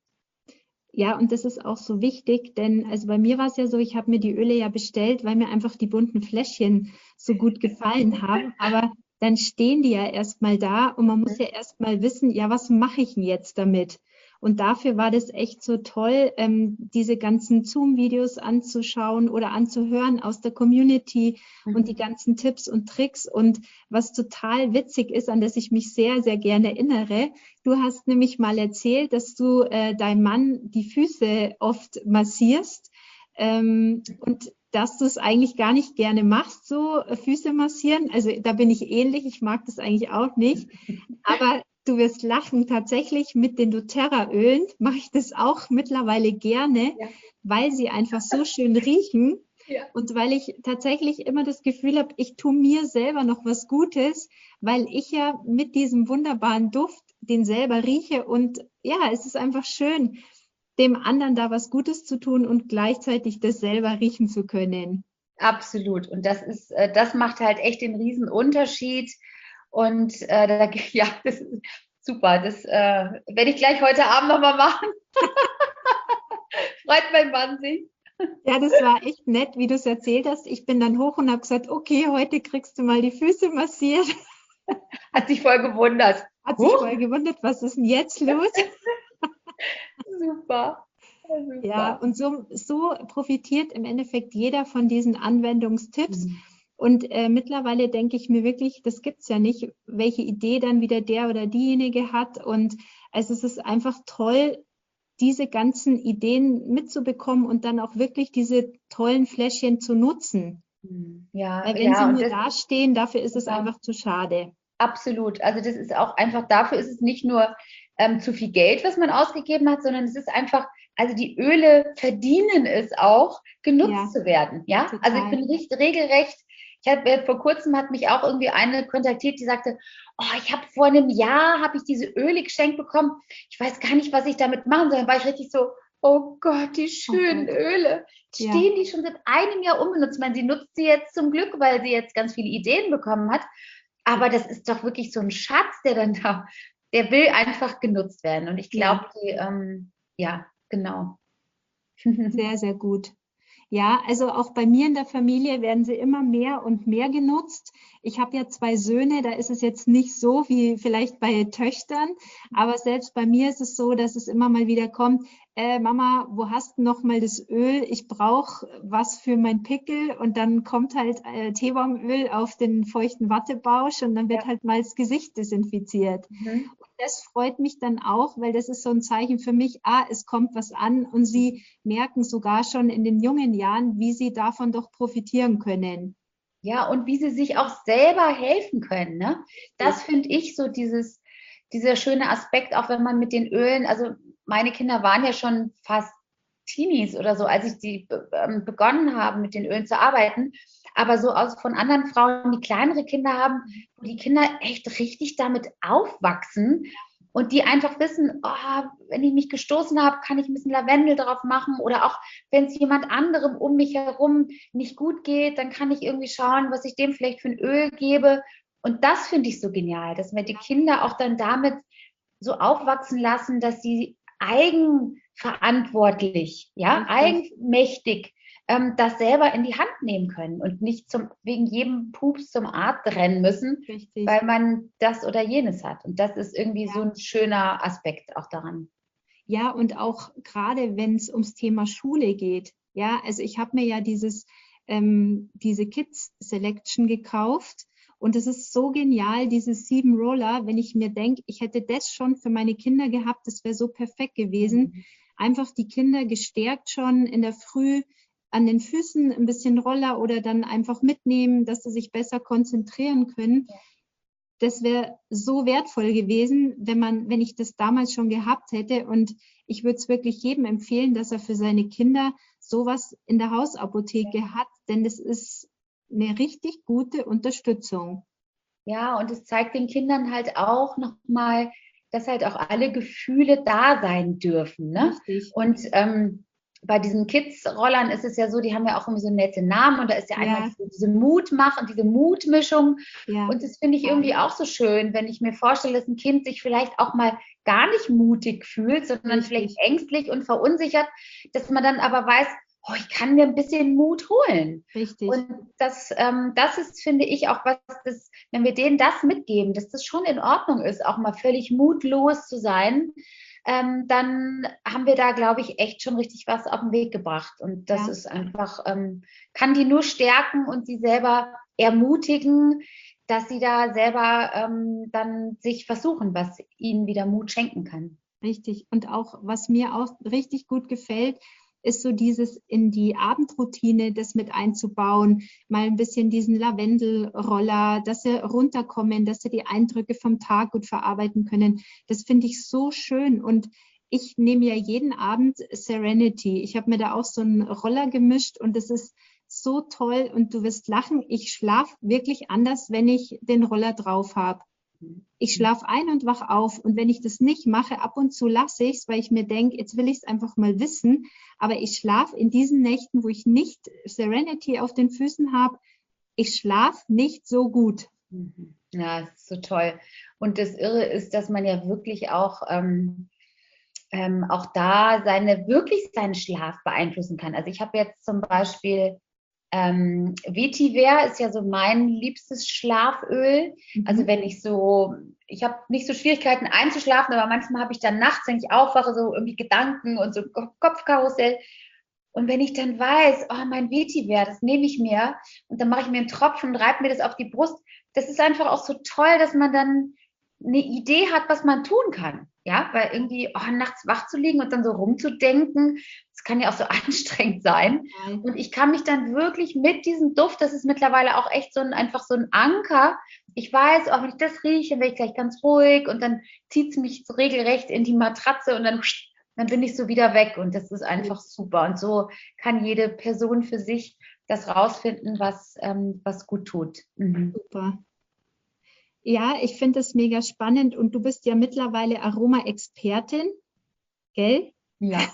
Speaker 1: Ja, und das ist auch so wichtig, denn also bei mir war es ja so, ich habe mir die Öle ja bestellt, weil mir einfach die bunten Fläschchen so gut gefallen haben, aber dann stehen die ja erstmal da und man muss ja erstmal wissen, ja, was mache ich denn jetzt damit? Und dafür war das echt so toll, ähm, diese ganzen Zoom-Videos anzuschauen oder anzuhören aus der Community und die ganzen Tipps und Tricks. Und was total witzig ist, an das ich mich sehr, sehr gerne erinnere, du hast nämlich mal erzählt, dass du äh, deinem Mann die Füße oft massierst ähm, und dass du es eigentlich gar nicht gerne machst, so äh, Füße massieren. Also da bin ich ähnlich, ich mag das eigentlich auch nicht. Aber du wirst lachen, tatsächlich mit den doTERRA-Ölen mache ich das auch mittlerweile gerne, ja. weil sie einfach so schön riechen. Ja. Und weil ich tatsächlich immer das Gefühl habe, ich tue mir selber noch was Gutes, weil ich ja mit diesem wunderbaren Duft den selber rieche. Und ja, es ist einfach schön, dem anderen da was Gutes zu tun und gleichzeitig das selber riechen zu können.
Speaker 2: Absolut. Und das ist, das macht halt echt den riesen Unterschied. Und äh, da, ja, das ist super. Das äh, werde ich gleich heute Abend nochmal machen. Freut mein Mann sich.
Speaker 1: Ja, das war echt nett, wie du es erzählt hast. Ich bin dann hoch und habe gesagt, okay, heute kriegst du mal die Füße massiert.
Speaker 2: Hat sich voll gewundert.
Speaker 1: Hat sich huh? voll gewundert, was ist denn jetzt los?
Speaker 2: Super.
Speaker 1: Ja, super. Ja, und so, so profitiert im Endeffekt jeder von diesen Anwendungstipps. Mhm. Und äh, mittlerweile denke ich mir wirklich, das gibt es ja nicht, welche Idee dann wieder der oder diejenige hat. Und also es ist einfach toll, diese ganzen Ideen mitzubekommen und dann auch wirklich diese tollen Fläschchen zu nutzen.
Speaker 2: Ja,
Speaker 1: weil wenn
Speaker 2: ja,
Speaker 1: sie nur da stehen, dafür ist es
Speaker 2: ja,
Speaker 1: einfach zu schade.
Speaker 2: Absolut. Also das ist auch einfach, dafür ist es nicht nur ähm, zu viel Geld, was man ausgegeben hat, sondern es ist einfach, also die Öle verdienen es auch, genutzt ja, zu werden. Ja, total. Also ich bin richtig, regelrecht. Ich habe vor kurzem hat mich auch irgendwie eine kontaktiert, die sagte, oh, ich habe vor einem Jahr habe ich diese Öle geschenkt bekommen. Ich weiß gar nicht, was ich damit machen soll. Dann war ich richtig so, oh Gott, die schönen oh Gott. Öle. Stehen ja. die schon seit einem Jahr unbenutzt? Ich meine, sie nutzt sie jetzt zum Glück, weil sie jetzt ganz viele Ideen bekommen hat. Aber das ist doch wirklich so ein Schatz, der dann da, der will einfach genutzt werden. Und ich glaube, ja. die, ähm, ja, genau.
Speaker 1: Sehr, sehr gut. Ja, also auch bei mir in der Familie werden sie immer mehr und mehr genutzt. Ich habe ja zwei Söhne, da ist es jetzt nicht so wie vielleicht bei Töchtern, aber selbst bei mir ist es so, dass es immer mal wieder kommt, äh, Mama, wo hast du noch mal das Öl? Ich brauche was für mein Pickel. Und dann kommt halt äh, Teebaumöl auf den feuchten Wattebausch und dann wird
Speaker 2: Ja.
Speaker 1: halt mal das Gesicht desinfiziert.
Speaker 2: Mhm.
Speaker 1: Und das freut mich dann auch, weil das ist so ein Zeichen für mich, ah, es kommt was an und sie merken sogar schon in den jungen Jahren, wie sie davon doch profitieren können.
Speaker 2: Ja, und wie sie sich auch selber helfen können, ne? Das finde ich so dieses, dieser schöne Aspekt, auch wenn man mit den Ölen, also meine Kinder waren ja schon fast Teenies oder so, als ich die ähm, begonnen habe, mit den Ölen zu arbeiten. Aber so aus von anderen Frauen, die kleinere Kinder haben, wo die Kinder echt richtig damit aufwachsen und die einfach wissen, oh, wenn ich mich gestoßen habe, kann ich ein bisschen Lavendel drauf machen oder auch wenn es jemand anderem um mich herum nicht gut geht, dann kann ich irgendwie schauen, was ich dem vielleicht für ein Öl gebe. Und das finde ich so genial, dass wir die Kinder auch dann damit so aufwachsen lassen, dass sie eigenverantwortlich, ja,
Speaker 1: Richtig.
Speaker 2: eigenmächtig ähm, das selber in die Hand nehmen können und nicht zum, wegen jedem Pups zum Arzt rennen müssen,
Speaker 1: Richtig.
Speaker 2: weil man das oder jenes hat. Und das ist irgendwie
Speaker 1: Ja.
Speaker 2: so ein schöner Aspekt auch daran.
Speaker 1: Ja, und auch gerade wenn es ums Thema Schule geht. Ja, also ich habe mir ja dieses, ähm, diese Kids Selection gekauft und es ist so genial, diese sieben Roller, wenn ich mir denke, ich hätte das schon für meine Kinder gehabt, das wäre so perfekt gewesen.
Speaker 2: Mhm.
Speaker 1: Einfach die Kinder gestärkt schon in der Früh an den Füßen ein bisschen Roller oder dann einfach mitnehmen, dass sie sich besser konzentrieren können. Das wäre so wertvoll gewesen, wenn man, wenn ich das damals schon gehabt hätte. Und ich würde es wirklich jedem empfehlen, dass er für seine Kinder sowas in der Hausapotheke hat, denn das ist eine richtig gute Unterstützung.
Speaker 2: Ja, und es zeigt den Kindern halt auch nochmal, dass halt auch alle Gefühle da sein dürfen. Ne?
Speaker 1: Richtig.
Speaker 2: Und ähm, bei diesen Kids-Rollern ist es ja so, die haben ja auch immer so nette Namen und da ist ja einmal
Speaker 1: Ja,
Speaker 2: diese, diese Mutmach und diese Mutmischung.
Speaker 1: ja,
Speaker 2: Und das finde ich irgendwie auch so schön, wenn ich mir vorstelle, dass ein Kind sich vielleicht auch mal gar nicht mutig fühlt, sondern vielleicht
Speaker 1: richtig,
Speaker 2: ängstlich und verunsichert, dass man dann aber weiß, oh, ich kann mir ein bisschen Mut holen.
Speaker 1: richtig.
Speaker 2: Und das, ähm, das ist, finde ich, auch was, das, wenn wir denen das mitgeben, dass das schon in Ordnung ist, auch mal völlig mutlos zu sein, ähm, dann haben wir da, glaube ich, echt schon richtig was auf den Weg gebracht. Und das
Speaker 1: Ja.
Speaker 2: ist einfach, ähm, kann die nur stärken und sie selber ermutigen, dass sie da selber ähm, dann sich versuchen, was ihnen wieder Mut schenken kann.
Speaker 1: Richtig. Und auch, was mir auch richtig gut gefällt, ist so dieses in die Abendroutine das mit einzubauen, mal ein bisschen diesen Lavendelroller, dass sie runterkommen, dass sie die Eindrücke vom Tag gut verarbeiten können. Das finde ich so schön. Und ich nehme ja jeden Abend Serenity. Ich habe mir da auch so einen Roller gemischt und das ist so toll und du wirst lachen. Ich schlafe wirklich anders, wenn ich den Roller drauf habe. Ich schlafe ein und wach auf und wenn ich das nicht mache, ab und zu lasse ich es, weil ich mir denke, jetzt will ich es einfach mal wissen, aber ich schlafe in diesen Nächten, wo ich nicht Serenity auf den Füßen habe, ich schlafe nicht so gut.
Speaker 2: Mhm. Ja, das ist so toll. Und das Irre ist, dass man ja wirklich auch, ähm, ähm, auch da seine, wirklich seinen Schlaf beeinflussen kann. Also ich habe jetzt zum Beispiel ähm, Vetiver ist ja so mein liebstes Schlaföl. Also
Speaker 1: Mhm.
Speaker 2: wenn ich so, ich habe nicht so Schwierigkeiten einzuschlafen, aber manchmal habe ich dann nachts, wenn ich aufwache, so irgendwie Gedanken und so Kopfkarussell. Und wenn ich dann weiß, oh, mein Vetiver, das nehme ich mir und dann mache ich mir einen Tropfen und reibe mir das auf die Brust, das ist einfach auch so toll, dass man dann eine Idee hat, was man tun kann. Ja, weil irgendwie oh, nachts wach zu liegen und dann so rumzudenken, das kann ja auch so anstrengend sein. Und ich kann mich dann wirklich mit diesem Duft, das ist mittlerweile auch echt so ein, einfach so ein Anker. Ich weiß, auch wenn ich das rieche, dann werde ich gleich ganz ruhig und dann zieht es mich so regelrecht in die Matratze und dann, dann bin ich so wieder weg und das ist einfach super. Und so kann jede Person für sich das rausfinden, was, ähm, was gut tut. Mhm.
Speaker 1: Super. Ja, ich finde das mega spannend und du bist ja mittlerweile Aroma-Expertin, gell?
Speaker 2: Ja.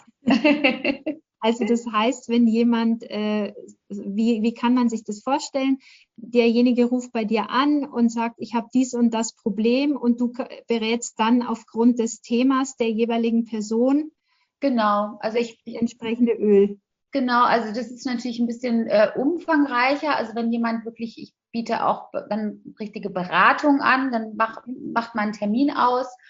Speaker 1: Also das heißt, wenn jemand, äh, wie, wie kann man sich das vorstellen? Derjenige ruft bei dir an und sagt, ich habe dies und das Problem und du berätst dann aufgrund des Themas der jeweiligen Person
Speaker 2: Genau, also
Speaker 1: das
Speaker 2: ich, ich
Speaker 1: entsprechende Öl.
Speaker 2: genau, also das ist natürlich ein bisschen äh, umfangreicher. Also wenn jemand wirklich, ich biete auch dann richtige Beratung an, dann mach, macht man einen Termin aus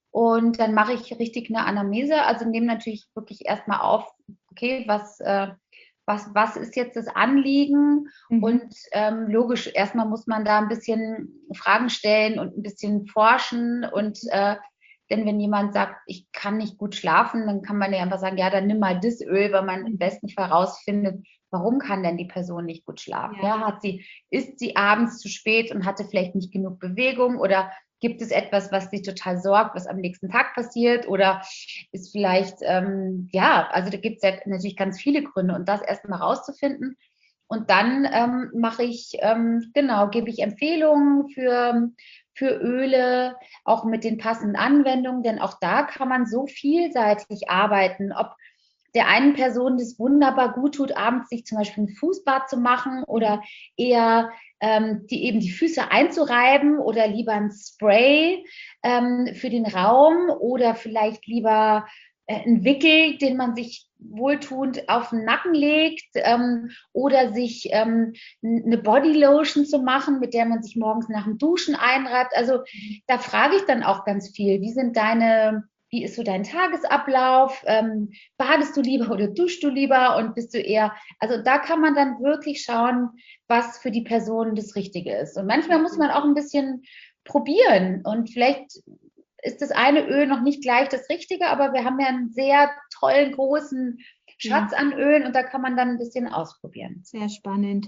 Speaker 2: Und dann mache ich richtig eine Anamnese, also nehme natürlich wirklich erstmal auf, okay, was, äh, was, was ist jetzt das Anliegen?
Speaker 1: Mhm.
Speaker 2: Und ähm, logisch, erstmal muss man da ein bisschen Fragen stellen und ein bisschen forschen. Und äh, denn wenn jemand sagt, ich kann nicht gut schlafen, dann kann man ja einfach sagen, ja, dann nimm mal das Öl, weil man im besten Fall rausfindet, warum kann denn die Person nicht gut schlafen?
Speaker 1: Ja.
Speaker 2: Ja, hat sie, ist sie abends zu spät und hatte vielleicht nicht genug Bewegung, oder gibt es etwas, was sie total sorgt, was am nächsten Tag passiert, oder ist vielleicht, ähm, ja, also da gibt es ja natürlich ganz viele Gründe, und das erstmal rauszufinden. Und dann ähm, mache ich, ähm, genau, gebe ich Empfehlungen für, für Öle, auch mit den passenden Anwendungen, denn auch da kann man so vielseitig arbeiten, ob der einen Person das wunderbar gut tut, abends sich zum Beispiel ein Fußbad zu machen oder eher ähm, die, eben die Füße einzureiben oder lieber ein Spray ähm, für den Raum oder vielleicht lieber äh, ein Wickel, den man sich wohltuend auf den Nacken legt ähm, oder sich ähm, eine Bodylotion zu machen, mit der man sich morgens nach dem Duschen einreibt. Also da frage ich dann auch ganz viel, wie sind deine wie ist so dein Tagesablauf? Ähm, badest du lieber oder duschst du lieber und bist du eher, also da kann man dann wirklich schauen, was für die Person das Richtige ist. Und manchmal muss man auch ein bisschen probieren und vielleicht ist das eine Öl noch nicht gleich das Richtige, aber wir haben ja einen sehr tollen, großen Schatz
Speaker 1: Ja.
Speaker 2: an Ölen und da kann man dann ein bisschen ausprobieren.
Speaker 1: Sehr spannend.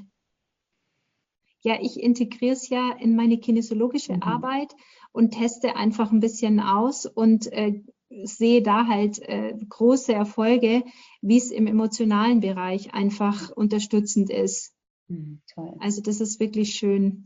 Speaker 1: Ja, ich integriere es ja in meine kinesiologische
Speaker 2: Mhm.
Speaker 1: Arbeit und teste einfach ein bisschen aus und äh, sehe da halt äh, große Erfolge, wie es im emotionalen Bereich einfach unterstützend ist.
Speaker 2: Mhm, toll.
Speaker 1: Also das ist wirklich schön.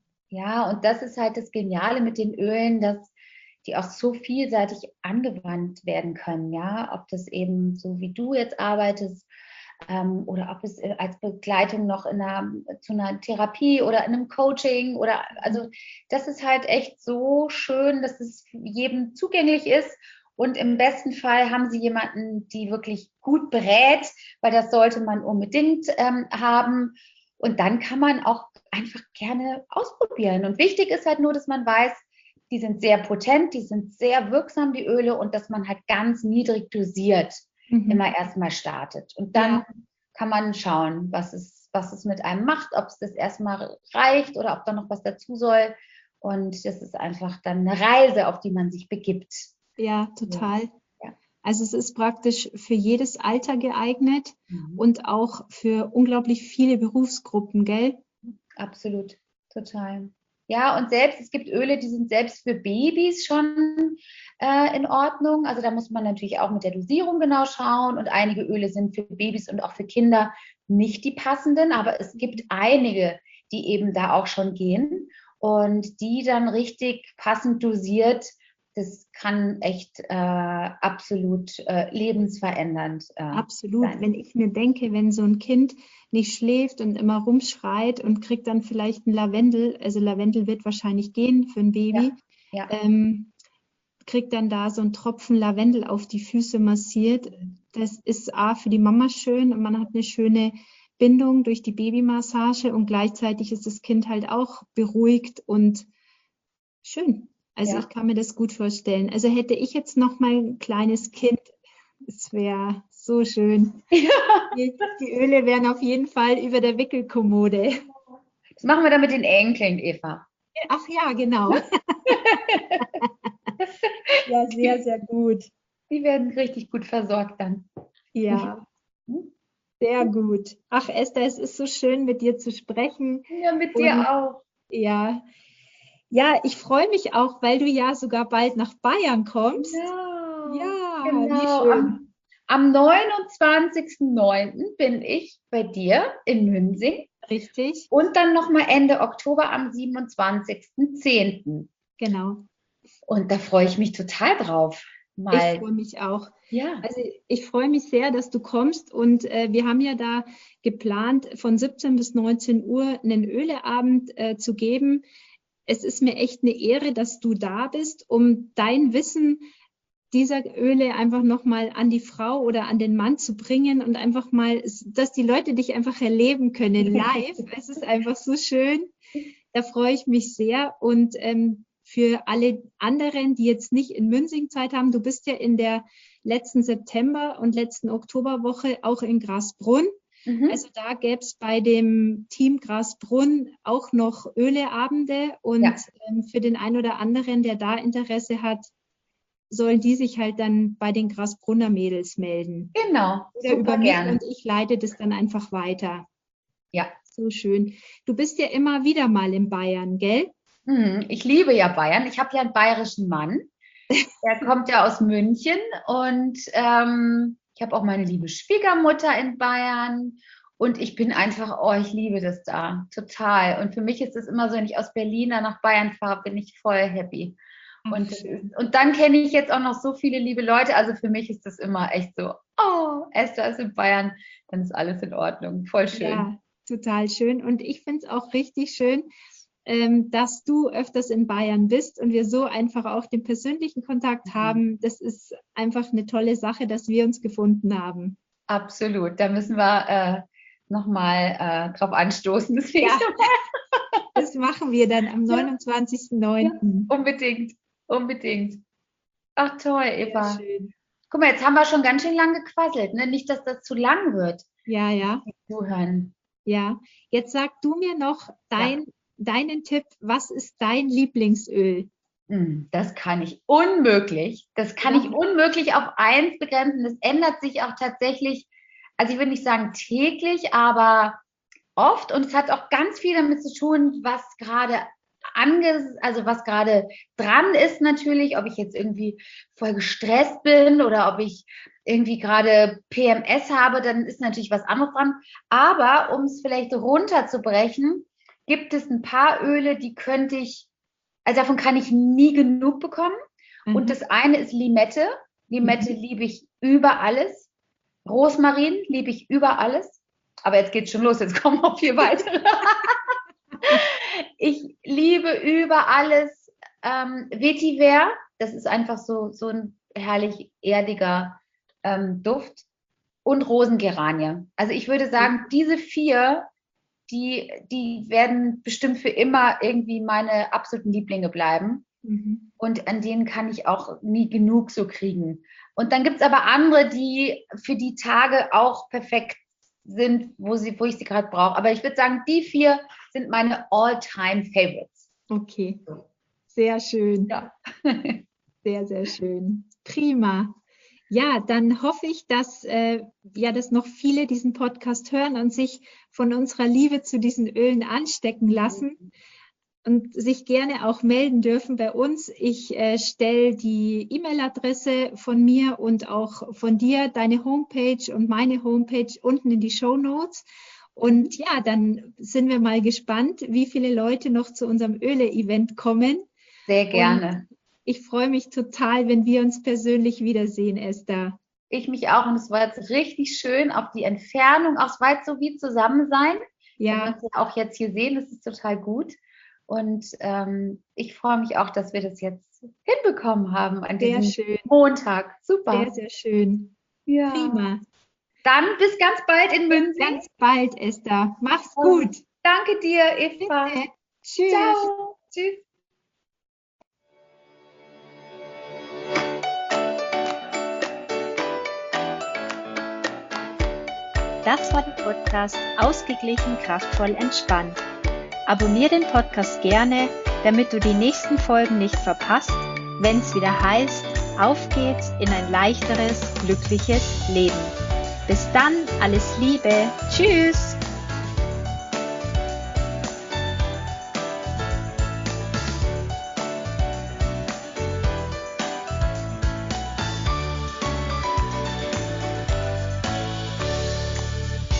Speaker 2: Ja, und das ist halt das Geniale mit den Ölen, dass die auch so vielseitig angewandt werden können, ja, ob das eben so wie du jetzt arbeitest ähm, oder ob es als Begleitung noch in einer, zu einer Therapie oder in einem Coaching oder, also das ist halt echt so schön, dass es jedem zugänglich ist. Und im besten Fall haben sie jemanden, die wirklich gut berät, weil das sollte man unbedingt ähm, haben. Und dann kann man auch einfach gerne ausprobieren. Und wichtig ist halt nur, dass man weiß, die sind sehr potent, die sind sehr wirksam, die Öle, und dass man halt ganz niedrig dosiert
Speaker 1: Mhm.
Speaker 2: immer erstmal startet. Und dann
Speaker 1: Ja.
Speaker 2: kann man schauen, was es, was es mit einem macht, ob es das erstmal reicht oder ob da noch was dazu soll. Und das ist einfach dann eine Reise, auf die man sich begibt.
Speaker 1: Ja, total.
Speaker 2: Ja.
Speaker 1: Also es ist praktisch für jedes Alter geeignet
Speaker 2: Mhm.
Speaker 1: und auch für unglaublich viele Berufsgruppen, gell?
Speaker 2: Absolut, total. Ja, und selbst, es gibt Öle, die sind selbst für Babys schon äh, in Ordnung. Also da muss man natürlich auch mit der Dosierung genau schauen. Und einige Öle sind für Babys und auch für Kinder nicht die passenden, aber es gibt einige, die eben da auch schon gehen und die dann richtig passend dosiert. Das kann echt äh, absolut äh, lebensverändernd äh,
Speaker 1: Absolut.
Speaker 2: sein.
Speaker 1: Wenn ich mir denke, wenn so ein Kind nicht schläft und immer rumschreit und kriegt dann vielleicht ein Lavendel, also Lavendel wird wahrscheinlich gehen für ein Baby,
Speaker 2: Ja, ja.
Speaker 1: ähm, kriegt dann da so einen Tropfen Lavendel auf die Füße massiert. Das ist A für die Mama schön und man hat eine schöne Bindung durch die Babymassage und gleichzeitig ist das Kind halt auch beruhigt und schön. Also
Speaker 2: Ja.
Speaker 1: ich kann mir das gut vorstellen. Also hätte ich jetzt noch mal ein kleines Kind, es wäre so schön. Die, die Öle wären auf jeden Fall über der Wickelkommode.
Speaker 2: Das machen wir dann mit den Enkeln, Eva.
Speaker 1: Ach ja, genau. Ja, sehr, sehr gut.
Speaker 2: Die werden richtig gut versorgt dann.
Speaker 1: Ja, sehr gut. Ach, Esther, es ist so schön, mit dir zu sprechen.
Speaker 2: Ja, mit dir
Speaker 1: Und
Speaker 2: auch.
Speaker 1: ja, ja, ich freue mich auch, weil du ja sogar bald nach Bayern kommst.
Speaker 2: Ja,
Speaker 1: Ja, wie
Speaker 2: genau.
Speaker 1: schön.
Speaker 2: Am, am neunundzwanzigsten neunten bin ich bei dir in Münzing
Speaker 1: Richtig,
Speaker 2: und dann nochmal Ende Oktober am siebenundzwanzigsten zehnten
Speaker 1: genau.
Speaker 2: Und da freue ich mich total drauf.
Speaker 1: Ich
Speaker 2: Mal,
Speaker 1: freue mich auch.
Speaker 2: ja.
Speaker 1: Also ich freue mich sehr, dass du kommst und äh, wir haben ja da geplant, von siebzehn bis neunzehn Uhr einen Öleabend äh, zu geben. Es ist mir echt eine Ehre, dass du da bist, um dein Wissen dieser Öle einfach nochmal an die Frau oder an den Mann zu bringen und einfach mal, dass die Leute dich einfach erleben können live. Es ist einfach so schön. Da freue ich mich sehr und ähm, für alle anderen, die jetzt nicht in Münsing Zeit haben, du bist ja in der letzten September- und letzten Oktoberwoche auch in Grasbrunn. Mhm. Also da gäbe es bei dem Team Grasbrunn auch noch Öleabende und ja. ähm, für den einen oder anderen, der da Interesse hat, sollen die sich halt dann bei den Grasbrunner Mädels melden.
Speaker 2: Genau,
Speaker 1: oder super über mich gerne. Und ich leite das dann einfach weiter.
Speaker 2: Ja.
Speaker 1: So schön. Du bist ja immer wieder mal in Bayern, gell?
Speaker 2: Hm, ich liebe ja Bayern. Ich habe ja einen bayerischen Mann. Der kommt ja aus München und ähm, ich habe auch meine liebe Schwiegermutter in Bayern und ich bin einfach, oh, ich liebe das da, total. Und für mich ist es immer so, wenn ich aus Berlin dann nach Bayern fahre, bin ich voll happy. Und, und dann kenne ich jetzt auch noch so viele liebe Leute, also für mich ist das immer echt so, oh, Esther ist in Bayern, dann ist alles in Ordnung, voll schön.
Speaker 1: Ja, total schön und ich finde es auch richtig schön, ähm, dass du öfters in Bayern bist und wir so einfach auch den persönlichen Kontakt haben. Das ist einfach eine tolle Sache, dass wir uns gefunden haben.
Speaker 2: Absolut, da müssen wir äh, nochmal äh, drauf anstoßen. Das,
Speaker 1: ja, das machen wir dann am neunundzwanzigsten neunten
Speaker 2: Ja, unbedingt, unbedingt. Ach toll, Eva. Guck mal, jetzt haben wir schon ganz schön lang gequasselt, ne? Nicht, dass das zu lang wird.
Speaker 1: Ja, ja.
Speaker 2: Zuhören.
Speaker 1: Ja, jetzt sag du mir noch dein, ja. deinen Tipp, was ist dein Lieblingsöl?
Speaker 2: Das kann ich unmöglich, das kann ja. ich unmöglich auf eins begrenzen. Das ändert sich auch tatsächlich, also ich würde nicht sagen täglich, aber oft. Und es hat auch ganz viel damit zu tun, was gerade ange, also was gerade dran ist natürlich, ob ich jetzt irgendwie voll gestresst bin oder ob ich irgendwie gerade P M S habe, dann ist natürlich was anderes dran. Aber um es vielleicht runterzubrechen, gibt es ein paar Öle, die könnte ich, also davon kann ich nie genug bekommen. Mhm. Und das eine ist Limette. Limette mhm. liebe ich über alles. Rosmarin liebe ich über alles. Aber jetzt geht's schon los, jetzt kommen noch vier weitere. Ich liebe über alles ähm, Vetiver. Das ist einfach so, so ein herrlich erdiger ähm, Duft. Und Rosengeranie. Also ich würde sagen, mhm. diese vier, die, die werden bestimmt für immer irgendwie meine absoluten Lieblinge bleiben. Mhm. Und an denen kann ich auch nie genug so kriegen. Und dann gibt es aber andere, die für die Tage auch perfekt sind, wo, sie, wo ich sie gerade brauche. Aber ich würde sagen, die vier sind meine All-Time-Favorites.
Speaker 1: Okay, sehr schön.
Speaker 2: Ja.
Speaker 1: Sehr, sehr schön. Prima. Ja, dann hoffe ich, dass, äh, ja, dass noch viele diesen Podcast hören und sich von unserer Liebe zu diesen Ölen anstecken lassen und sich gerne auch melden dürfen bei uns. Ich äh, stelle die E-Mail-Adresse von mir und auch von dir, deine Homepage und meine Homepage unten in die Shownotes. Und ja, dann sind wir mal gespannt, wie viele Leute noch zu unserem Öle-Event kommen.
Speaker 2: Sehr gerne.
Speaker 1: Und ich freue mich total, wenn wir uns persönlich wiedersehen, Esther.
Speaker 2: Ich mich auch. Und es war jetzt richtig schön, auf die Entfernung, auch weit so wie zusammen sein.
Speaker 1: Ja.
Speaker 2: Wir uns ja auch jetzt hier sehen, das ist total gut. Und ähm, ich freue mich auch, dass wir das jetzt hinbekommen haben an
Speaker 1: sehr
Speaker 2: diesem
Speaker 1: schön.
Speaker 2: Montag. Super.
Speaker 1: Sehr, sehr schön.
Speaker 2: Ja.
Speaker 1: Prima.
Speaker 2: Dann bis ganz bald in München.
Speaker 1: Bis ganz bald, Esther. Mach's gut.
Speaker 2: Danke dir, Eva.
Speaker 1: Bitte. Tschüss.
Speaker 2: Ciao. Tschüss.
Speaker 1: Das war der Podcast Ausgeglichen, kraftvoll, entspannt. Abonniere den Podcast gerne, damit du die nächsten Folgen nicht verpasst, wenn es wieder heißt, auf geht's in ein leichteres, glückliches Leben. Bis dann, alles Liebe. Tschüss.